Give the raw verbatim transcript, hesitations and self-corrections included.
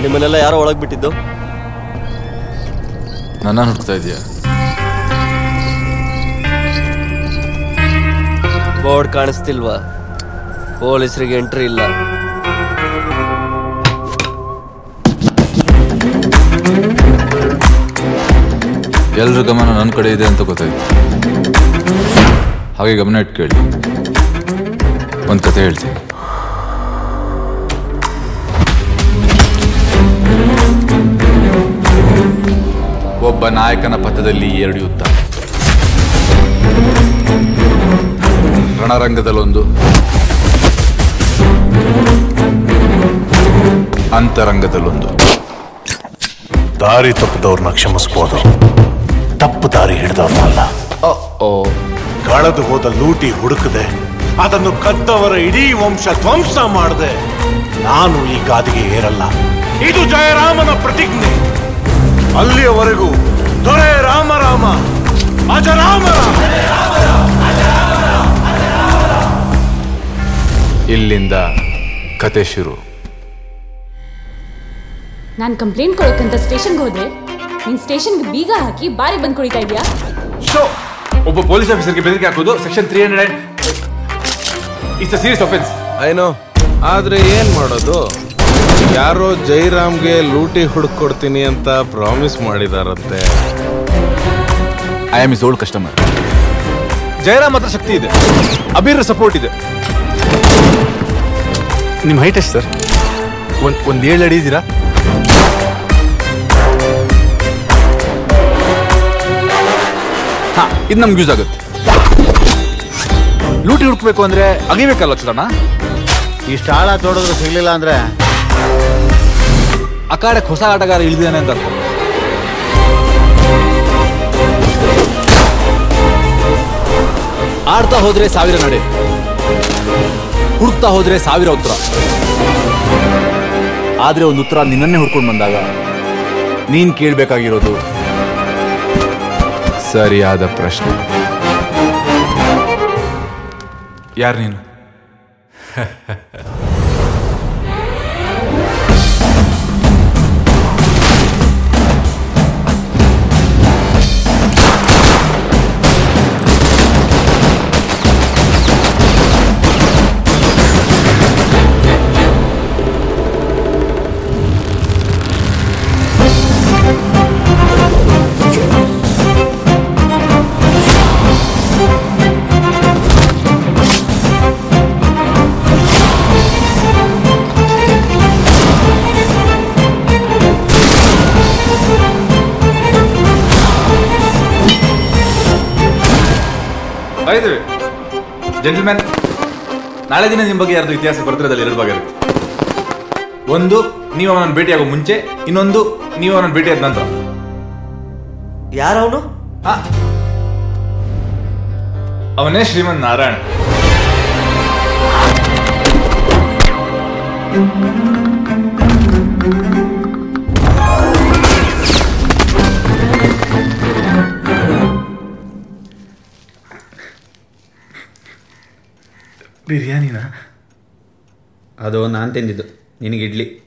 ನಿಮ್ಮನ್ನೆಲ್ಲ ಯಾರೋ ಒಳಗೆ ಬಿಟ್ಟಿದ್ದು? ನನ್ನ ಹುಡುಕ್ತಾ ಇದೆಯಾ? ಬೋರ್ಡ್ ಕಾಣಿಸ್ತಿಲ್ವಾ? ಪೊಲೀಸರಿಗೆ ಎಂಟ್ರಿ ಇಲ್ಲ. ಎಲ್ರ ಗಮನ ನನ್ನ ಕಡೆ ಇದೆ ಅಂತ ಗೊತ್ತಾಯ್ತು. ಹಾಗೆ ಗಮನ ಇಟ್ಟು ಕೇಳಿ, ಒಂದು ಕತೆ ಹೇಳ್ತೀನಿ. ಒಬ್ಬ ನಾಯಕನ ಪಥದಲ್ಲಿ ಎರಡು ಯುದ್ಧ. ರಣರಂಗದಲ್ಲೊಂದು, ಅಂತರಂಗದಲ್ಲೊಂದು. ದಾರಿ ತಪ್ಪಿದವ್ರನ್ನ ಕ್ಷಮಿಸ್ಬೋದು, ತಪ್ಪು ದಾರಿ ಹಿಡಿದವ್ರನ್ನಲ್ಲ. ಕಳೆದು ಹೋದ ಲೂಟಿ ಹುಡುಕದೆ ಅದನ್ನು ಕದ್ದವರ ಇಡೀ ವಂಶ ಧ್ವಂಸ ಮಾಡದೆ ನಾನು ಈ ಗಾದಿಗೆ ಏರಲ್ಲ. ಇದು ಜಯರಾಮನ ಪ್ರತಿಜ್ಞೆ. ಅಲ್ಲಿಯವರೆಗೂ ದೊರೆ ರಾಮರಾಮ ಅಜರಾಮರಾಮ. ಇಲ್ಲಿಂದ ಕತೆ ಶುರು. ನಾನು ಕಂಪ್ಲೇಂಟ್ ಕೊಡೋಕ್ಕಂತ ಸ್ಟೇಷನ್ಗೆ ಹೋದೆ, ನೀನ್ ಸ್ಟೇಷನ್ಗೆ ಬೀಗ ಹಾಕಿ ಬಾರಿ ಬಂದ್ ಕುಡಿತಾ ಇದೆಯಾ? ಶೋ, ಒಬ್ಬ ಪೊಲೀಸ್ ಆಫೀಸರ್ಗೆ ಬೆದರಿಕೆ ಹಾಕೋದು section three hundred it's a serious offence. I know, ಆದ್ರೆ ಏನ್ ಮಾಡೋದು? ಯಾರೋ ಜೈರಾಮ್ಗೆ ಲೂಟಿ ಹುಡುಕೊಡ್ತೀನಿ ಅಂತ ಪ್ರಾಮಿಸ್ ಮಾಡಿದಾರಂತೆ. I am is old customer. Jayaram ಹತ್ರ ಶಕ್ತಿ ಇದೆ, ಅಬೀರ್ ಸಪೋರ್ಟ್ ಇದೆ. ನಿಮ್ಮ ಹೈಟ್ ಎಷ್ಟು ಸರ್? ಒಂದ್ ಒಂದ್ ಏಳು ಅಡಿ ಇದ್ದೀರಾ? ಹಾ, ಇದು ನಮ್ಗೆ ಯೂಸ್ ಆಗುತ್ತೆ. ಲೂಟಿ ಹುಡುಕ್ಬೇಕು ಅಂದ್ರೆ ಅಗಿಬೇಕಲ್ಲ ಚುಡಣ. ಇಷ್ಟು ಆಳ ತೋಡಿದ್ರು ಸಿಗ್ಲಿಲ್ಲ ಅಂದ್ರೆ ಅಕಾಡಕ್ಕೆ ಹೊಸ ಆಟಗಾರ ಇಳಿದಾನೆ ಅಂತ ಅರ್ಥ. ಆಡ್ತಾ ಹೋದ್ರೆ ಸಾವಿರ ನಡೆ, ಹುಡುಕ್ತಾ ಹೋದ್ರೆ ಸಾವಿರ ಉತ್ತರ. ಆದ್ರೆ ಒಂದು ಉತ್ತರ ನಿನ್ನನ್ನೇ ಹುಡ್ಕೊಂಡು ಬಂದಾಗ ನೀನ್ ಕೇಳ್ಬೇಕಾಗಿರೋದು ಸರಿಯಾದ ಪ್ರಶ್ನೆ. ಯಾರು ನೀನು? ಜೆಂಟಲ್ಮ್ಯಾನ್, ನಾಳೆ ದಿನ ನಿಮ್ಮ ಬಗ್ಗೆ ಯಾರ್ದು ಇತಿಹಾಸ ಬರ್ತಿರೋದಲ್ಲಿ ಎರಡು ಭಾಗ ಇರುತ್ತೆ. ಒಂದು, ನೀವು ಅವನನ್ನು ಭೇಟಿಯಾಗೋ ಮುಂಚೆ, ಇನ್ನೊಂದು ನೀವು ಅವನನ್ನು ಭೇಟಿಯಾದ ನಂತರ. ಯಾರವನು? ಅವನೇ ಶ್ರೀಮಂತ್ ನಾರಾಯಣ್. ಬಿರಿಯಾನಿನಾ? ಅದು ನಾನು ತಿಂದಿದ್ದು, ನಿನಗೆ ಇಡ್ಲಿ.